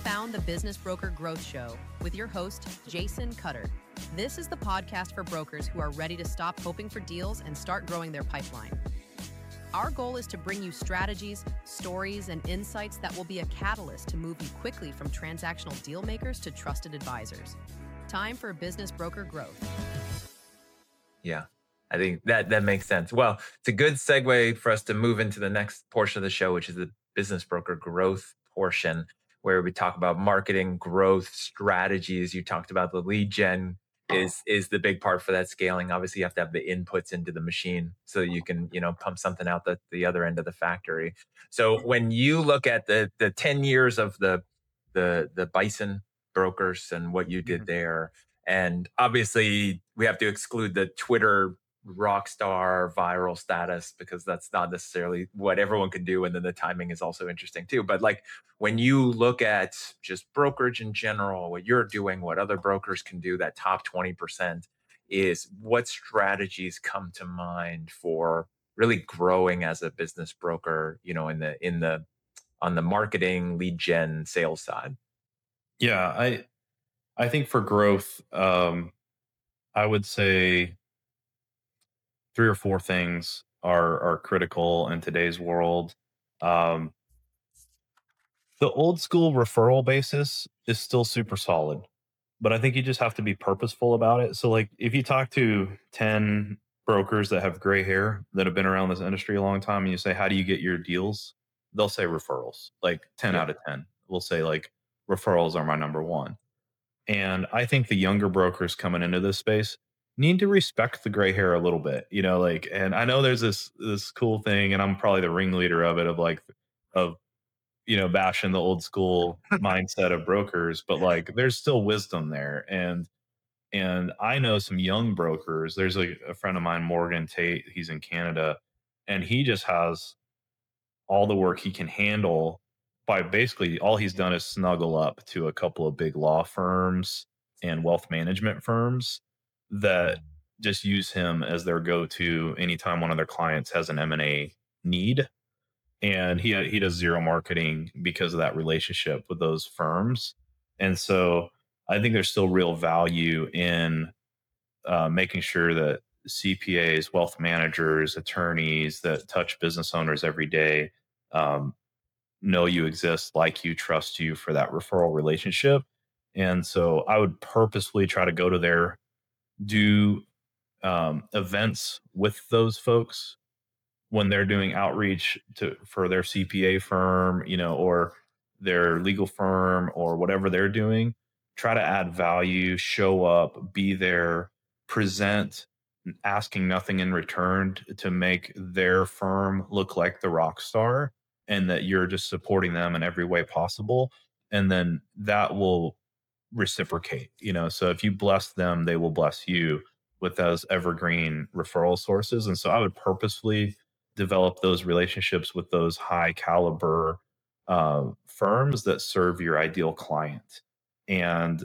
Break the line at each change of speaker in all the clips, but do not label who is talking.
found the Business Broker Growth Show with your host, Jason Cutter. This is the podcast for brokers who are ready to stop hoping for deals and start growing their pipeline. Our goal is to bring you strategies, stories, and insights that will be a catalyst to move you quickly from transactional deal makers to trusted advisors. Time for Business Broker Growth.
Yeah, I think that makes sense. Well, it's a good segue for us to move into the next portion of the show, which is the Business Broker Growth portion, where we talk about marketing, growth, strategies. You talked about the lead gen is the big part for that scaling. Obviously, you have to have the inputs into the machine so that you can, pump something out the other end of the factory. So when you look at the 10 years of the Bison brokers and what you did there, and obviously we have to exclude the Twitter rock star viral status because that's not necessarily what everyone can do. And then the timing is also interesting too. But like when you look at just brokerage in general, what you're doing, what other brokers can do, that top 20% is what strategies come to mind for really growing as a business broker, on the marketing, lead gen, sales side.
Yeah, I think for growth, I would say 3 or 4 things are critical in today's world. Um, the old school referral basis is still super solid, but I think you just have to be purposeful about it. So, like, if you talk to 10 brokers that have gray hair that have been around this industry a long time, and you say, "How do you get your deals?" They'll say referrals. Like 10 out of 10 will say, like, referrals are my number one. And I think the younger brokers coming into this space need to respect the gray hair a little bit, and I know there's this cool thing, and I'm probably the ringleader of it, of bashing the old school mindset of brokers, but like there's still wisdom there. And I know some young brokers. There's a friend of mine, Morgan Tate, he's in Canada, and he just has all the work he can handle by basically all he's done is snuggle up to a couple of big law firms and wealth management firms that just use him as their go-to anytime one of their clients has an M&A need. And he does zero marketing because of that relationship with those firms. And so I think there's still real value in making sure that CPAs, wealth managers, attorneys that touch business owners every day know you exist, like you, trust you for that referral relationship. And so I would purposefully try to go to do events with those folks when they're doing outreach for their CPA firm, or their legal firm or whatever they're doing. Try to add value, show up, be there, present, asking nothing in return to make their firm look like the rock star, and that you're just supporting them in every way possible. And then that will reciprocate, so if you bless them, they will bless you with those evergreen referral sources. And so I would purposefully develop those relationships with those high caliber firms that serve your ideal client. And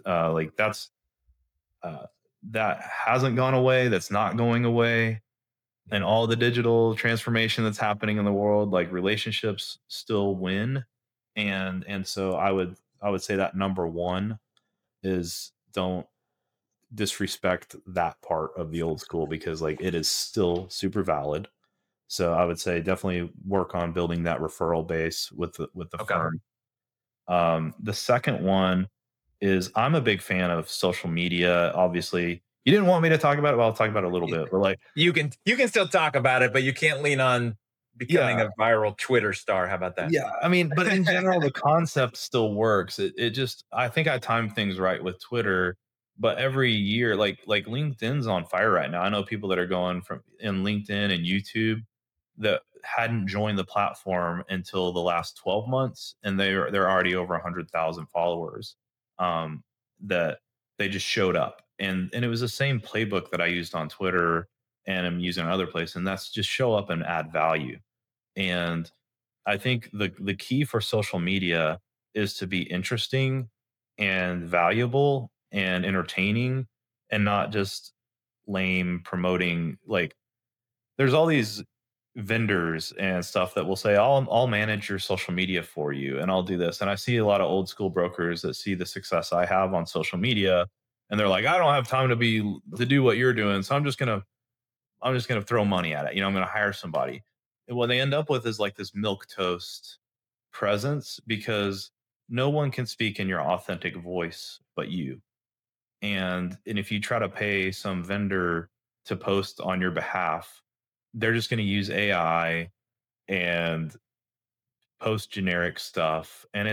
that hasn't gone away. That's not going away. And all the digital transformation that's happening in the world, like, relationships still win. And so I would say that number one is don't disrespect that part of the old school, because like it is still super valid. So I would say definitely work on building that referral base with the firm. The second one is, I'm a big fan of social media. Obviously, you didn't want me to talk about it, but I'll talk about it a little bit. But like,
you can still talk about it, but you can't lean on becoming a viral Twitter star. How about that?
Yeah, I mean, but in general, the concept still works. It just, I think I timed things right with Twitter. But every year, like LinkedIn's on fire right now. I know people that are going from in LinkedIn and YouTube that hadn't joined the platform until the last 12 months, and they're already over 100,000 followers. That they just showed up, and it was the same playbook that I used on Twitter and I'm using on other places, and that's just show up and add value. And I think the key for social media is to be interesting and valuable and entertaining, and not just lame promoting. Like, there's all these vendors and stuff that will say, I'll manage your social media for you and I'll do this. And I see a lot of old school brokers that see the success I have on social media and they're like, I don't have time to do what you're doing. So I'm just gonna throw money at it. I'm gonna hire somebody. And what they end up with is like this milk toast presence because no one can speak in your authentic voice but you. And if you try to pay some vendor to post on your behalf, they're just going to use AI and post generic stuff, and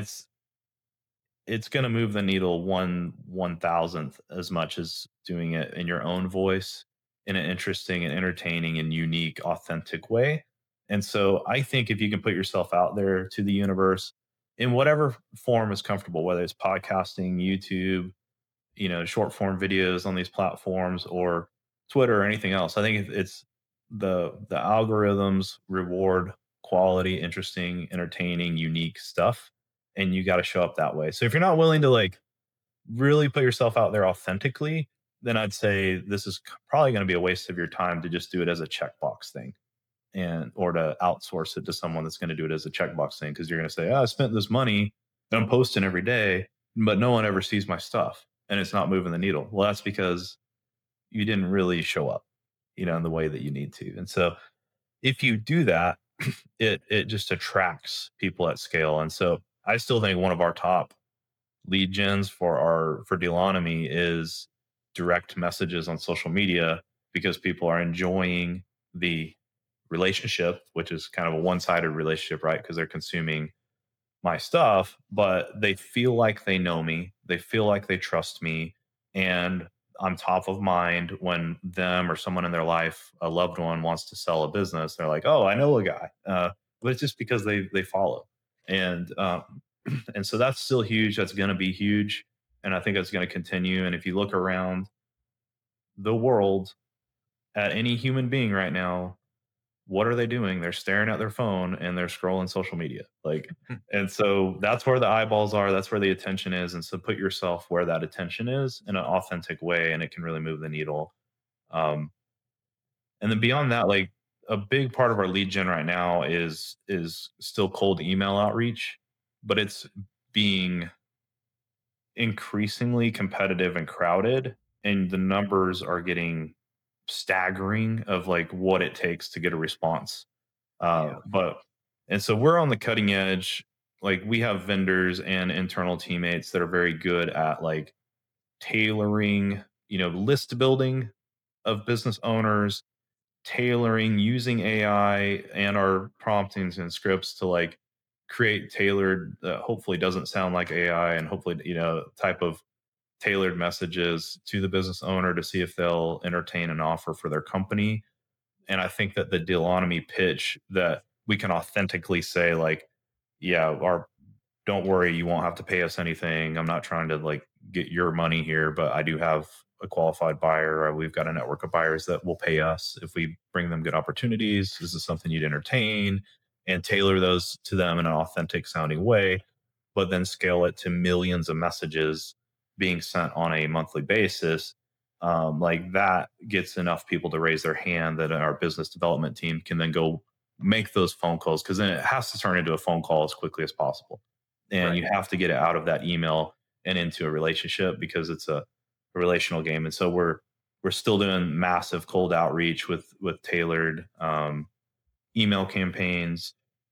it's going to move the needle 1/1000th as much as doing it in your own voice in an interesting and entertaining and unique, authentic way. And so I think if you can put yourself out there to the universe in whatever form is comfortable, whether it's podcasting, YouTube, short form videos on these platforms or Twitter or anything else. I think it's the algorithms reward quality, interesting, entertaining, unique stuff, and you got to show up that way. So if you're not willing to like really put yourself out there authentically, then I'd say this is probably going to be a waste of your time to just do it as a checkbox thing and or to outsource it to someone that's going to do it as a checkbox thing because you're going to say, I spent this money and I'm posting every day, but no one ever sees my stuff and it's not moving the needle. Well, that's because you didn't really show up, in the way that you need to. And so if you do that, it just attracts people at scale. And so I still think one of our top lead gens for Dealonomy is direct messages on social media because people are enjoying the relationship, which is kind of a one-sided relationship, right? Because they're consuming my stuff, but they feel like they know me, they feel like they trust me, and I'm top of mind when them or someone in their life, a loved one, wants to sell a business. They're like, "Oh, I know a guy," but it's just because they follow, and and so that's still huge. That's going to be huge, and I think that's going to continue. And if you look around the world at any human being right now, what are they doing? They're staring at their phone and they're scrolling social media. Like, and so that's where the eyeballs are. That's where the attention is. And so put yourself where that attention is in an authentic way, and it can really move the needle. Um, and then beyond that, like a big part of our lead gen right now is still cold email outreach, but it's being increasingly competitive and crowded, and the numbers are getting staggering of like what it takes to get a response.
Yeah.
But and so we're on the cutting edge. Like we have vendors and internal teammates that are very good at like tailoring, list building of business owners, tailoring using AI and our promptings and scripts to like create tailored, hopefully doesn't sound like AI, and hopefully, type of tailored messages to the business owner to see if they'll entertain an offer for their company. And I think that the Dealonomy pitch that we can authentically say, like, yeah, our don't worry, you won't have to pay us anything. I'm not trying to like get your money here, but I do have a qualified buyer. Or we've got a network of buyers that will pay us if we bring them good opportunities. This is something you'd entertain, and tailor those to them in an authentic sounding way, but then scale it to millions of messages being sent on a monthly basis. Like that gets enough people to raise their hand that our business development team can then go make those phone calls, because then it has to turn into a phone call as quickly as possible. And
Right.
you have to get it out of that email and into a relationship because it's a relational game. And so we're still doing massive cold outreach with tailored email campaigns,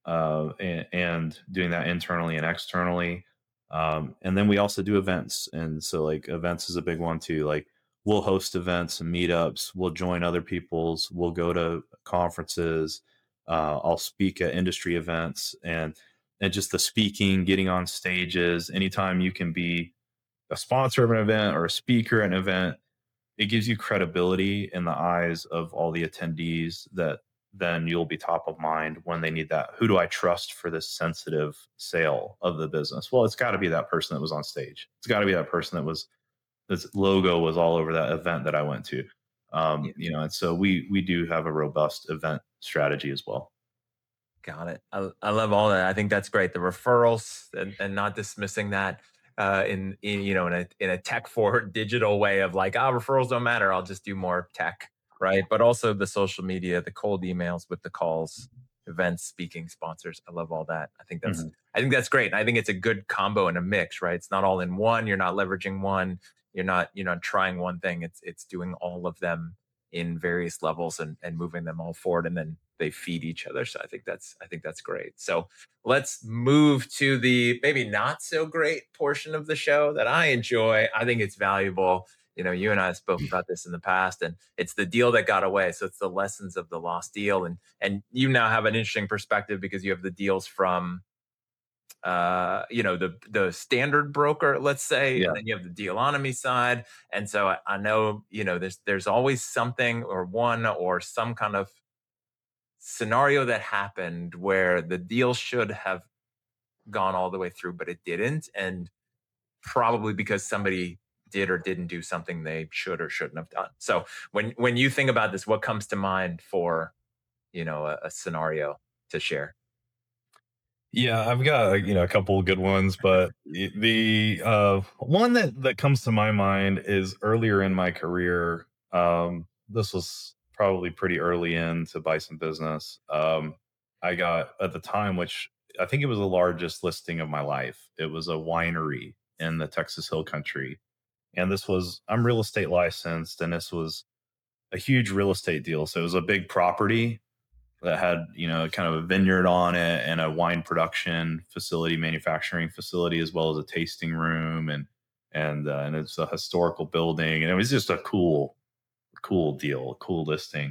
and doing that internally and externally. And then we also do events. And so like events is a big one too. Like we'll host events and meetups, we'll join other people's, we'll go to conferences, I'll speak at industry events, and just the speaking, getting on stages, anytime you can be a sponsor of an event or a speaker at an event, it gives you credibility in the eyes of all the attendees that then you'll be top of mind when they need that. Who do I trust for this sensitive sale of the business? Well, it's got to be that person that was on stage. It's got to be that person that was, this logo was all over that event that I went to.
Yeah.
And so we do have a robust event strategy as well.
Got it. I love all that. I think that's great. The referrals and not dismissing that in a tech forward digital way of like, referrals don't matter. I'll just do more tech. right? But also the social media, the cold emails with the calls, events, speaking, sponsors. I love all that.
Mhm.
I think that's great. And I think it's a good combo and a mix, right? It's not all in one. You're not leveraging one. You're not trying one thing. It's doing all of them in various levels and moving them all forward, and then they feed each other. So I think that's great. So let's move to the maybe not so great portion of the show that I enjoy. I think it's valuable. You and I have spoke about this in the past, and it's the deal that got away. So it's the lessons of the lost deal. And you now have an interesting perspective because you have the deals from the standard broker, let's say,
Yeah.
and then you have the dealonomy side. And so I know, there's always something or one or some kind of scenario that happened where the deal should have gone all the way through, but it didn't. And probably because somebody did or didn't do something they should or shouldn't have done. So when you think about this, what comes to mind for, a scenario to share?
Yeah, I've got a couple of good ones, but the one that comes to my mind is earlier in my career. This was probably pretty early into Bison business. I got at the time, which I think it was the largest listing of my life. It was a winery in the Texas Hill Country, and I'm real estate licensed, and this was a huge real estate deal. So it was a big property that had kind of a vineyard on it and a wine production facility, manufacturing facility, as well as a tasting room, and it's a historical building, and it was just a cool deal, a cool listing.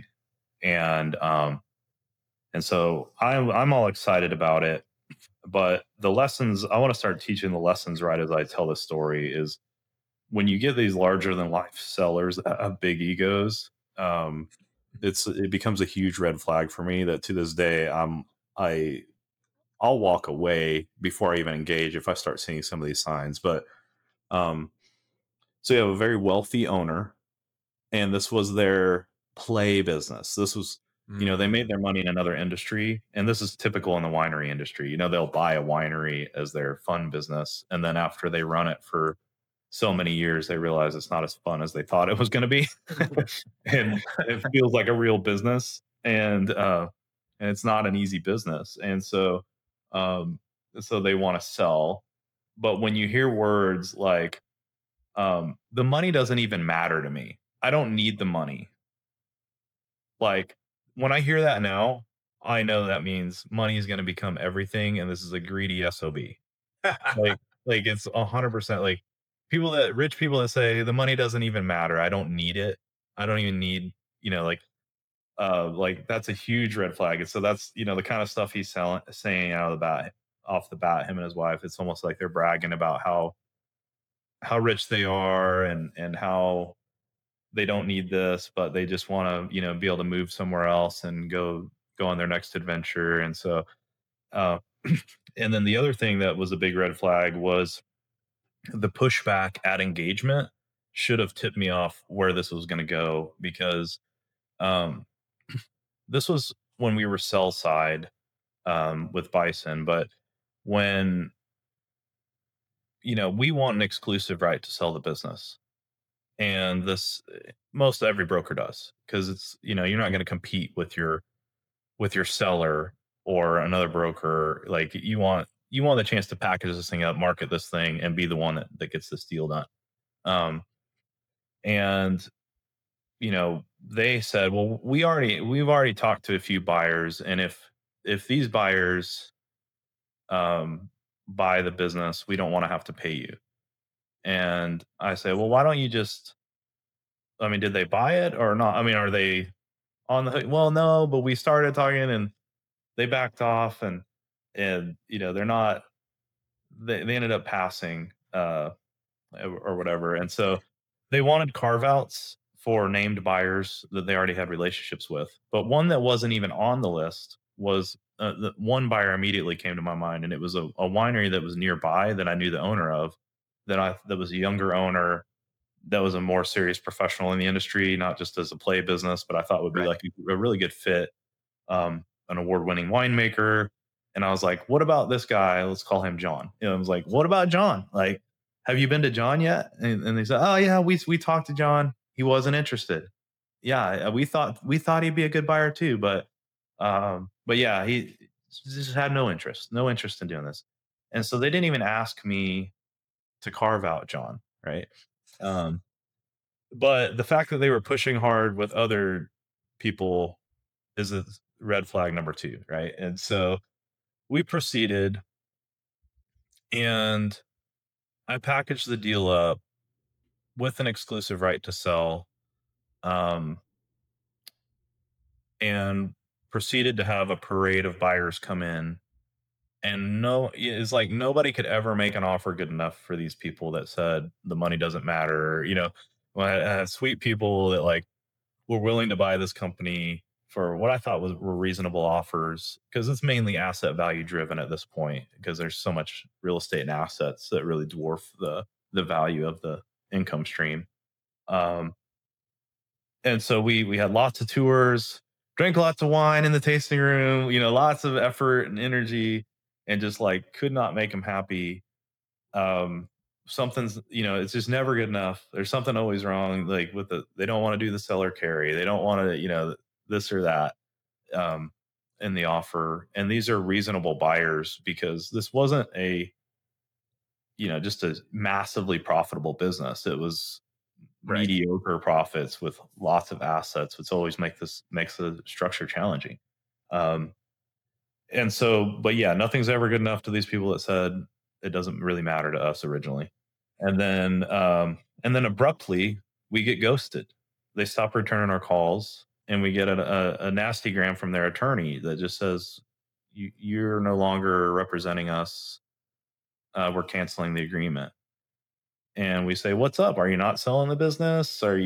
And so I'm all excited about it. But the lessons, I want to start teaching the lessons right as I tell the story, is when you get these larger than life sellers that have big egos. It becomes a huge red flag for me that to this day I I'll walk away before I even engage if I start seeing some of these signs. But um so you have a very wealthy owner, and this was their play business. This was, they
Mm,
made their money in another industry, and this is typical in the winery industry. They'll buy a winery as their fun business, and then after they run it for so many years, they realize it's not as fun as they thought it was going to be. And it feels like a real business, and it's not an easy business. And um so they want to sell. But when you hear words like, the money doesn't even matter to me, I don't need the money. Like, when I hear that now, I know that means money is going to become everything, and this is a greedy SOB. Like it's 100% like rich people that say the money doesn't even matter. I don't need it. I don't even need, like that's a huge red flag. And so that's, the kind of stuff saying off the bat, him and his wife. It's almost like they're bragging about how rich they are, and how they don't need this, but they just want to, be able to move somewhere else and go on their next adventure. And so, uh, and then the other thing that was a big red flag was the pushback at engagement should have tipped me off where this was going to go, because um, this was when we were sell side, with Bison. But when we want an exclusive right to sell the business, and this most every broker does, because it's, you're not going to compete with your seller or another broker. Like, you want the chance to package this thing up, market this thing, and be the one that gets this deal done. um and they said, well, we've already talked to a few buyers, and if these buyers um buy the business, we don't want to have to pay you. And I say, well, why don't you just, I mean, did they buy it or not? I mean, are they on the hook? Well, no, but we started talking and they backed off, and they're not, they ended up passing, or whatever. And so they wanted carve outs for named buyers that they already had relationships with. But one that wasn't even on the list was, the one buyer immediately came to my mind, and it was a winery that was nearby that I knew the owner of, that was a younger owner, that was a more serious professional in the industry, not just as a play business, but I thought would be
right.
like a really good fit. An award-winning winemaker. And I was like, what about this guy? Let's call him John. I was like, what about John? Like, have you been to John yet? And they said, oh yeah, we talked to John. He wasn't interested. yeah, we thought he'd be a good buyer too, but yeah, he just had no interest in doing this. And so they didn't even ask me to carve out John, right? Um, but the fact that they were pushing hard with other people is a red flag number two, right? And so we proceeded, and I packaged the deal up with an exclusive right to sell, um, and proceeded to have a parade of buyers come in. And no, it's like nobody could ever make an offer good enough for these people that said the money doesn't matter. Well, I had sweet people that like were willing to buy this company for what I thought were reasonable offers, because it's mainly asset value driven at this point, because there's so much real estate and assets that really dwarf the value of the income stream. Um, and so we had lots of tours, drank lots of wine in the tasting room, lots of effort and energy, and just like could not make them happy. um Something's, it's just never good enough. There's something always wrong, like they don't want to do the seller carry, they don't want to, this or that, um in the offer. And these are reasonable buyers, because this wasn't a, just a massively profitable business. It was
Right.
mediocre profits with lots of assets, which always makes the structure challenging. um and so, but yeah, nothing's ever good enough to these people that said it doesn't really matter to us originally. And then abruptly we get ghosted. They stop returning our calls, and we get a nasty gram from their attorney that just says, you're no longer representing us. We're canceling the agreement. And we say, what's up? Are you not selling the business? Are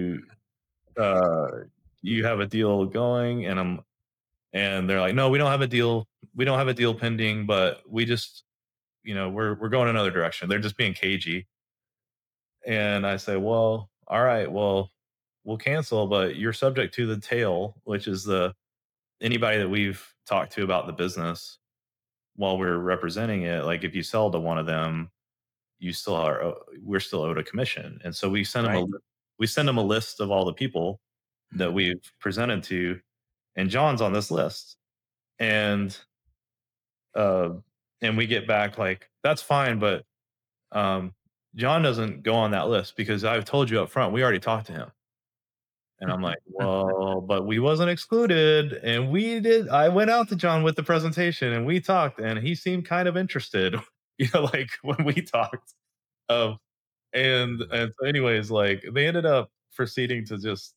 uh you have a deal going? And they're like, no, we don't have a deal. We don't have a deal pending, but we just, we're going another direction. They're just being cagey. And I say, well, all right, well, we'll cancel, but you're subject to the tail, which is the anybody that we've talked to about the business while we're representing it. Like if you sell to one of them, you still are we're still owed a commission. And so
Right.
we send them a list of all the people that we've presented to, and John's on this list. And uh and we get back like, that's fine, but um John doesn't go on that list because I've told you up front, we already talked to him. And I'm like, well, but we wasn't excluded. And I went out to John with the presentation and we talked, and he seemed kind of interested, like when we talked. Um, and so anyways, like they ended up proceeding to just,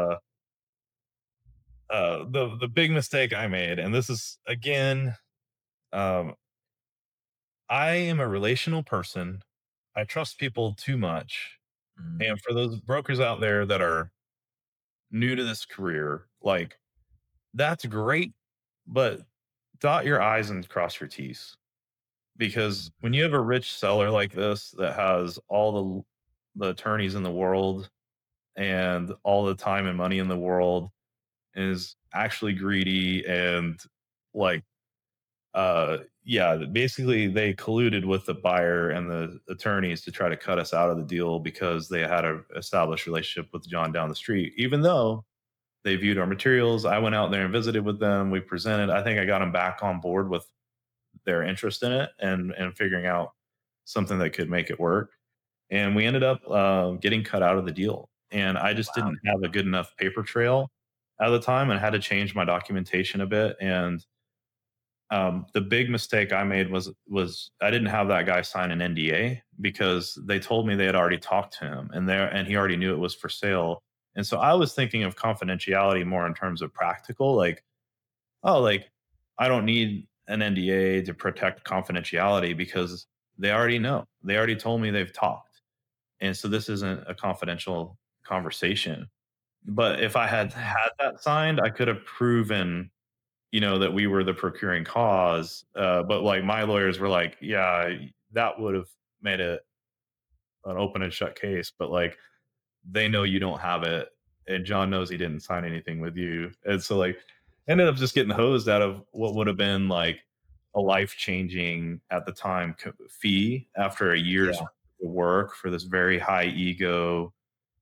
the big mistake I made. And this is again, um, I am a relational person. I trust people too much.
Mm.
And for those brokers out there that are new to this career, like that's great, but dot your I's and cross your T's. Because when you have a rich seller like this that has all the attorneys in the world and all the time and money in the world, and is actually greedy, and like, yeah, basically they colluded with the buyer and the attorneys to try to cut us out of the deal because they had a established relationship with John down the street, even though they viewed our materials. I went out there and visited with them. We presented. I think I got them back on board with their interest in it, and figuring out something that could make it work. And we ended up getting cut out of the deal. And I just
Wow.
didn't have a good enough paper trail at the time, and had to change my documentation a bit. And the big mistake I made was I didn't have that guy sign an NDA, because they told me they had already talked to him, and he already knew it was for sale. And so I was thinking of confidentiality more in terms of practical, like, oh, like I don't need an NDA to protect confidentiality, because they already know. They already told me they've talked. And so this isn't a confidential conversation. But if I had
Mm.
had that signed, I could have proven, that we were the procuring cause. But like my lawyers were like, yeah, that would have made it an open and shut case. But like they know you don't have it, and John knows he didn't sign anything with you. And so like ended up just getting hosed out of what would have been like a life-changing at the time fee after a year's
Yeah.
work for this very high ego,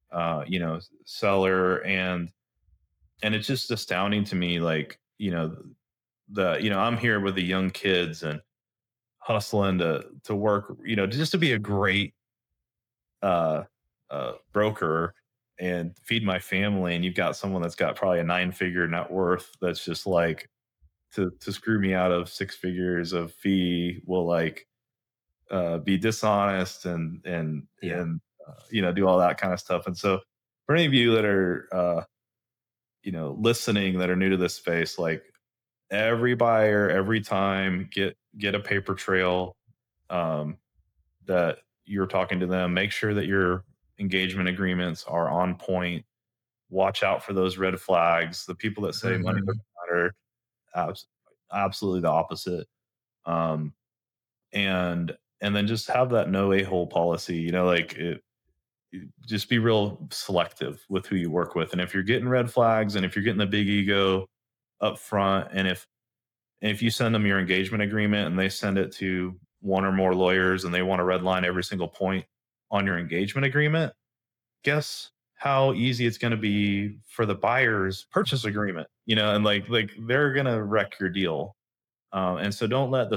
seller, and it's just astounding to me, like, I'm here with the young kids and hustling to work, just to be a great uh broker and feed my family, and you've got someone that's got probably a 9-figure net worth that's just like, to screw me out of 6 figures of fee will, like, be dishonest
Yeah.
and do all that kind of stuff. And so for any of you that are listening, that are new to this space, like, every buyer, every time, get a paper trail, um, that you're talking to them. Make sure that your engagement agreements are on point. Watch out for those red flags. The people that say money
Mhm.
doesn't matter, abs- absolutely the opposite. Um, and and then just have that no a-hole policy. Like, just be real selective with who you work with. And if you're getting red flags, and if you're getting the big ego up front, and if you send them your engagement agreement and they send it to one or more lawyers and they want to redline every single point on your engagement agreement, guess how easy it's going to be for the buyer's purchase agreement, and like they're going to wreck your deal. And so don't let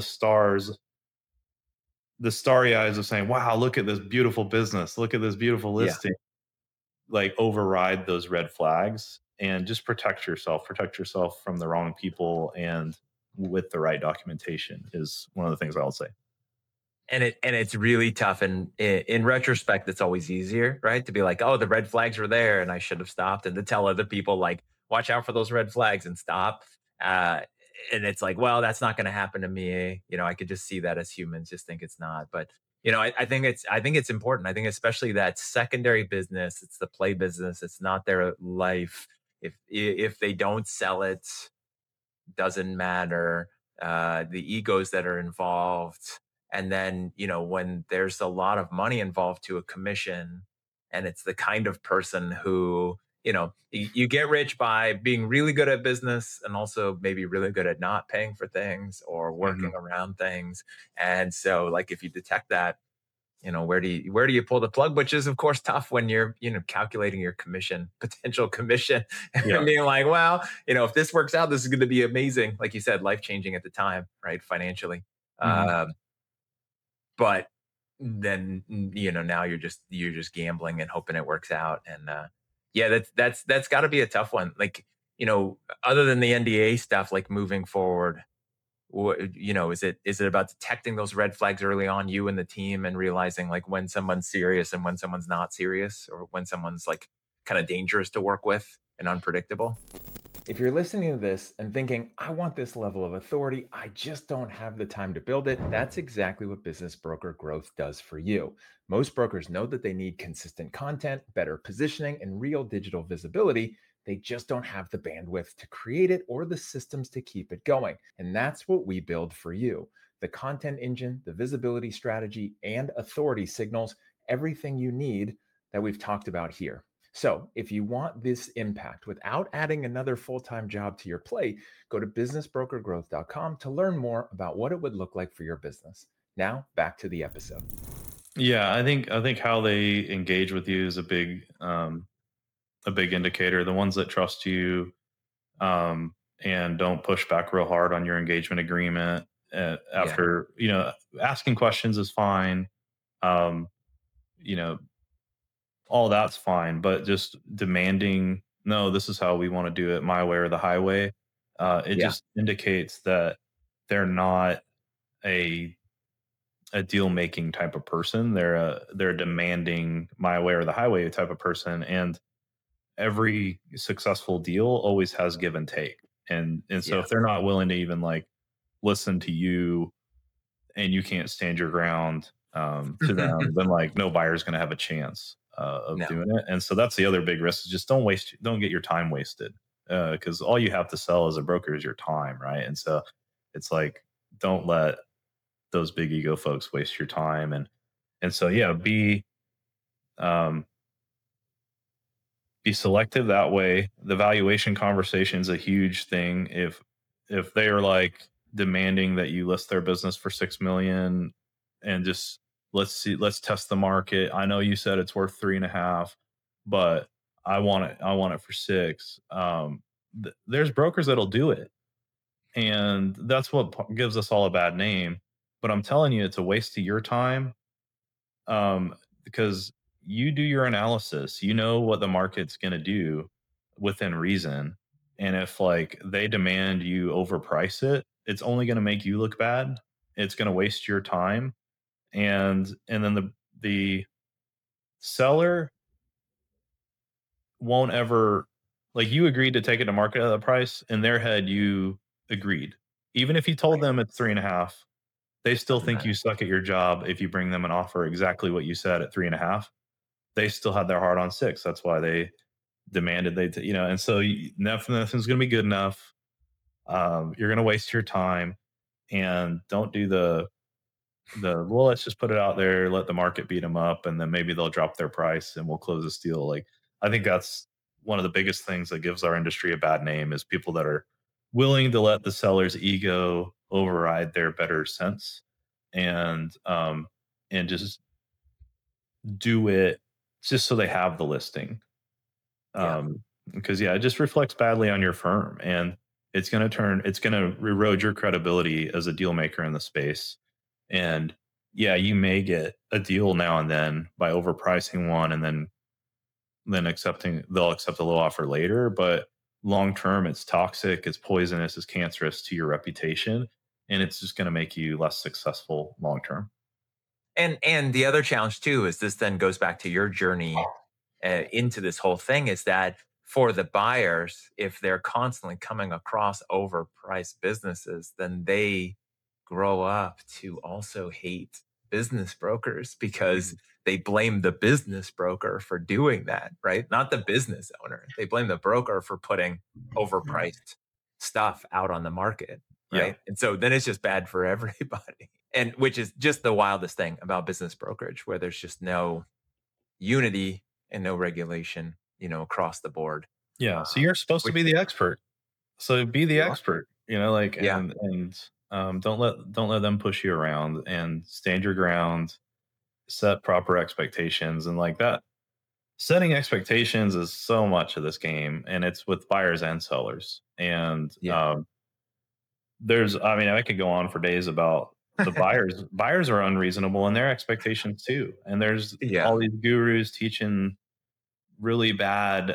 the starry eyes of saying, wow, look at this beautiful business, look at this beautiful
Yeah.
listing, like, override those red flags, and just protect yourself from the wrong people, and with the right documentation is one of the things I'll say.
And it's really tough. And in retrospect, it's always easier, right? To be like, oh, the red flags were there and I should have stopped. And to tell other people, like, watch out for those red flags and stop. Uh, and it's like, well, that's not going to happen to me. I could just see that as humans, just think it's not. But I think it's important. I think especially that secondary business, it's the play business. It's not their life. If they don't sell it, doesn't matter. The egos that are involved. And then, when there's a lot of money involved to a commission, and it's the kind of person who, you get rich by being really good at business and also maybe really good at not paying for things or working
Mhm.
around things. And so, like, if you detect that, where do you pull the plug, which is of course tough when you're calculating your potential commission, and
Yeah.
being like, well, if this works out, this is going to be amazing, like you said, life changing at the time, right, financially.
Mhm.
Um, but then, now you're just gambling and hoping it works out. And yeah, that's got to be a tough one, like, other than the NDA stuff, like, moving forward, is it about detecting those red flags early on, you and the team, and realizing, like, when someone's serious and when someone's not serious, or when someone's, like, kind of dangerous to work with and unpredictable? If you're listening to this and thinking, I want this level of authority, I just don't have the time to build it, that's exactly what Business Broker Growth does for you. Most brokers know that they need consistent content, better positioning, and real digital visibility. They just don't have the bandwidth to create it or the systems to keep it going. And that's what we build for you: the content engine, the visibility strategy, and authority signals, everything you need that we've talked about here. So, if you want this impact without adding another full-time job to your plate, go to businessbrokergrowth.com to learn more about what it would look like for your business. Now, back to the episode.
Yeah, I think how they engage with you is a big indicator. The ones that trust you, and don't push back real hard on your engagement agreement,
Yeah.
after, asking questions is fine. Um, you know, all that's fine, but just demanding, no, this is how we want to do it, my way or the highway. It
Yeah.
just indicates that they're not a deal making type of person. They're a demanding, my way or the highway type of person. And every successful deal always has give and take. And so
Yeah.
if they're not willing to even, like, listen to you, and you can't stand your ground, to them, then, like, no buyer's going to have a chance of
No.
doing it. And so that's the other big risk, is just don't get your time wasted, because all you have to sell as a broker is your time, right? And so it's like, don't let those big ego folks waste your time. And so, yeah, um, be selective that way. The valuation conversation is a huge thing. If they are, like, demanding that you list their business for 6 million, and just, let's test the market. I know you said it's worth 3.5. but I want it for 6. There's brokers that'll do it, and that's what gives us all a bad name. But I'm telling you, it's a waste of your time, because you do your analysis. You know what the market's going to do within reason, and if like they demand you overprice it, it's only going to make you look bad. It's going to waste your time, and then the seller won't ever, like, you agreed to take it to market at that price. In their head, you agreed. Even if you told
Right.
them it's 3.5, they still
Doesn't
think you
matter.
suck at your job if you bring them an offer exactly what you said at 3.5. They still had their heart on 6. That's why they demanded and so nothing's going to be good enough. You're going to waste your time, and don't do well, let's just put it out there, let the market beat them up, and then maybe they'll drop their price and we'll close this deal. Like, I think that's one of the biggest things that gives our industry a bad name, is people that are willing to let the seller's ego override their better sense, and just do it just so they have the listing.
Yeah.
Because yeah, it just reflects badly on your firm, and it's going to erode your credibility as a deal maker in the space. And yeah, you may get a deal now and then by overpricing one, and then they'll accept a low offer later, but long term it's toxic, it's poisonous, it's cancerous to your reputation, and it's just going to make you less successful long term.
And the other challenge too is this then goes back to your journey into this whole thing is that for the buyers, if they're constantly coming across overpriced businesses, then they grow up to also hate business brokers because they blame the business broker for doing that, right? Not the business owner. They blame the broker for putting overpriced stuff out on the market,
Yeah.
right? And so then it's just bad for everybody. And which is just the wildest thing about business brokerage, where there's just no unity and no regulation, across the board.
Yeah. So you're supposed to
Which
be the expert. So be the
you are.
expert, like,
Yeah.
and don't let them push you around, and stand your ground, set proper expectations, and like that. Setting expectations is so much of this game, and it's with buyers and sellers. And
Yeah.
I mean, I could go on for days about the buyers. Buyers are unreasonable in their expectations too. And there's
Yeah.
all these gurus teaching really bad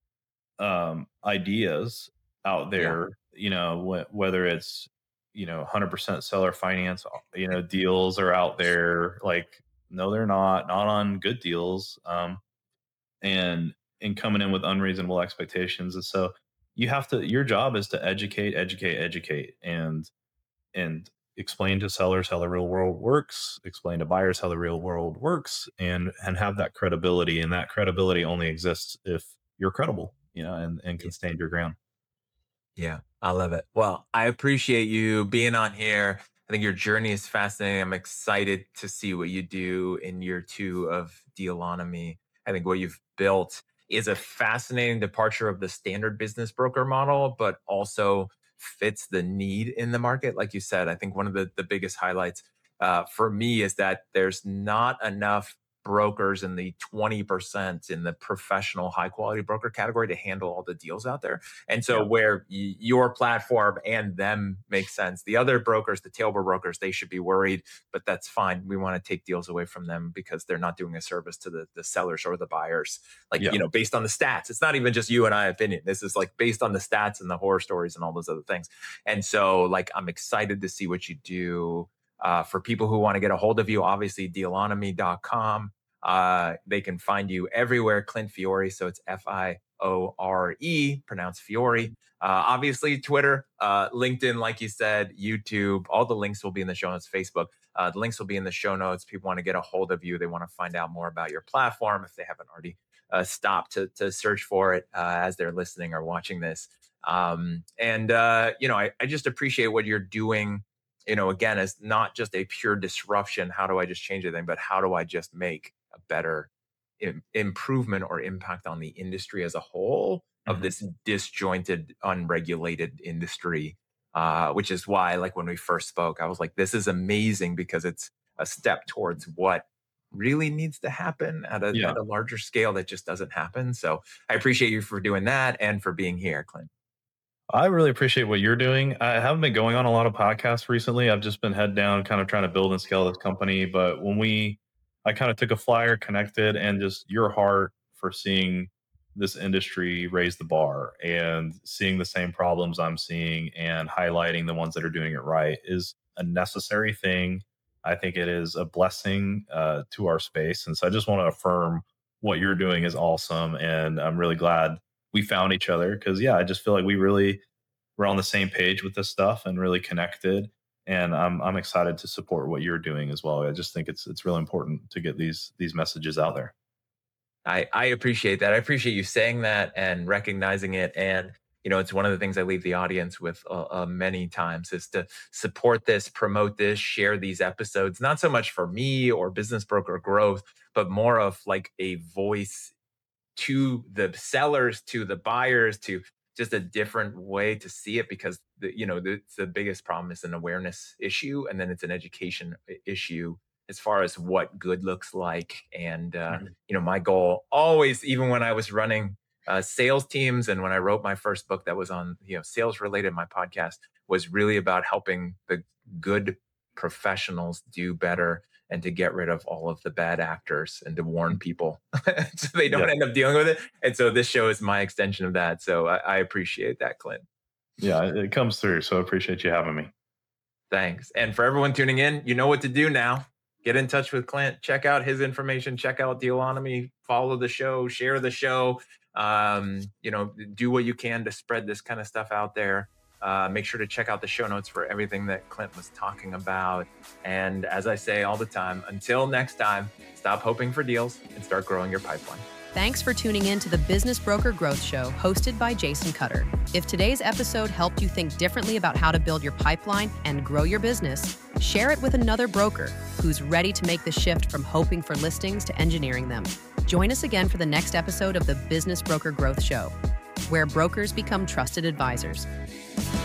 ideas out
Yeah.
there, whether it's, 100% seller finance, deals are out there. Like, no, they're not on good deals. And coming in with unreasonable expectations. And so your job is to educate, and explain to sellers how the real world works, explain to buyers how the real world works, and have that credibility. And that credibility only exists if you're credible, and can stand your ground.
Yeah, I love it. Well, I appreciate you being on here. I think your journey is fascinating. I'm excited to see what you do in year 2 of Dealonomy. I think what you've built is a fascinating departure of the standard business broker model, but also fits the need in the market. Like you said, I think one of the biggest highlights for me is that there's not enough brokers in the 20% in the professional high quality broker category to handle all the deals out there. And so
Yeah.
where your platform and them make sense, the other brokers, the tailboard brokers, they should be worried, but that's fine. We want to take deals away from them because they're not doing a service to the sellers or the buyers. Like,
Yeah.
based on the stats, it's not even just you and I opinion. This is like based on the stats and the horror stories and all those other things. And so like, I'm excited to see what you do. For people who want to get a hold of you, obviously dealonomy.com. They can find you everywhere, Clint Fiore. So it's Fiore, pronounced Fiore. Obviously, Twitter, LinkedIn, like you said, YouTube, all the links will be in the show notes, Facebook. The links will be in the show notes. People want to get a hold of you. They want to find out more about your platform if they haven't already stopped to search for it as they're listening or watching this. I just appreciate what you're doing. Again, as not just a pure disruption. How do I just change anything? But how do I just make a better improvement or impact on the industry as a whole of this disjointed, unregulated industry? Which is why, like when we first spoke, I was like, this is amazing because it's a step towards what really needs to happen at a larger scale that just doesn't happen. So I appreciate you for doing that and for being here, Clint.
I really appreciate what you're doing. I haven't been going on a lot of podcasts recently. I've just been head down, kind of trying to build and scale this company. But I kind of took a flyer, connected, and just your heart for seeing this industry raise the bar and seeing the same problems I'm seeing and highlighting the ones that are doing it right is a necessary thing. I think it is a blessing to our space. And so I just want to affirm what you're doing is awesome. And I'm really glad we found each other because, I just feel like we're on the same page with this stuff and really connected. And I'm excited to support what you're doing as well. I just think it's really important to get these messages out there.
I appreciate that. I appreciate you saying that and recognizing it. And, it's one of the things I leave the audience with many times is to support this, promote this, share these episodes, not so much for me or Business Broker Growth, but more of like a voice to the sellers, to the buyers, to just a different way to see it, because the biggest problem is an awareness issue, and then it's an education issue as far as what good looks like. And my goal always, even when I was running sales teams and when I wrote my first book that was on sales related, my podcast was really about helping the good professionals do better and to get rid of all of the bad actors and to warn people so they don't end up dealing with it. And so this show is my extension of that. So I appreciate that, Clint.
Yeah, it comes through. So I appreciate you having me.
Thanks. And for everyone tuning in, you know what to do now. Get in touch with Clint, check out his information, check out Dealonomy, follow the show, share the show, do what you can to spread this kind of stuff out there. Make sure to check out the show notes for everything that Clint was talking about. And as I say all the time, until next time, stop hoping for deals and start growing your pipeline.
Thanks for tuning in to the Business Broker Growth Show, hosted by Jason Cutter. If today's episode helped you think differently about how to build your pipeline and grow your business, share it with another broker who's ready to make the shift from hoping for listings to engineering them. Join us again for the next episode of the Business Broker Growth Show, where brokers become trusted advisors.